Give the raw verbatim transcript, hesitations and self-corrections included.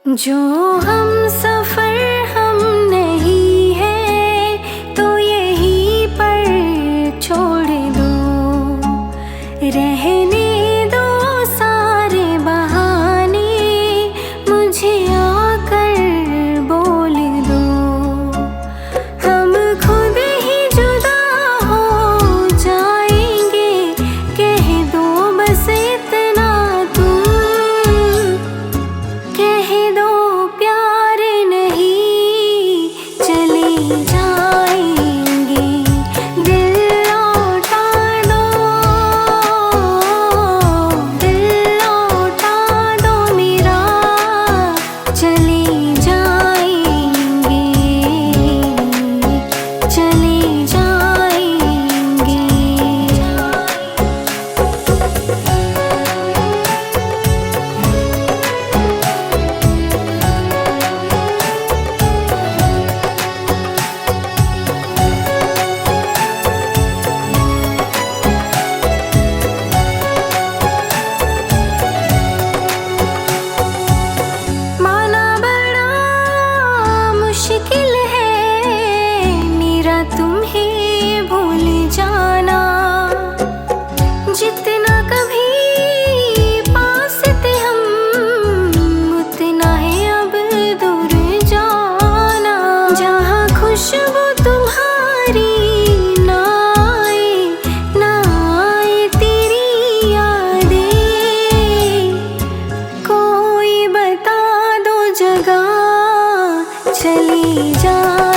जो हम सफर हम नहीं है तो यहीं पर छोड़ दो, रहने दो सारे बहाने, मुझे आकर बोल दो। हम खुद ही जुदा हो जाएंगे, कह दो बस इतना तुम, कह दो प्यार नहीं चले जाएंगे, दिल लौटा दो, दिल लौटा दो मेरा, चले जाएंगे, चले जाएंगे। माना बड़ा मुश्किल है मेरा तुम्हें भूल जाना, जितना कभी पास थे हम उतना है अब दूर जाना। जहाँ खुशबू तुम्हारी ना आए, ना आए तेरी यादें, कोई बता दो जगह चली जा।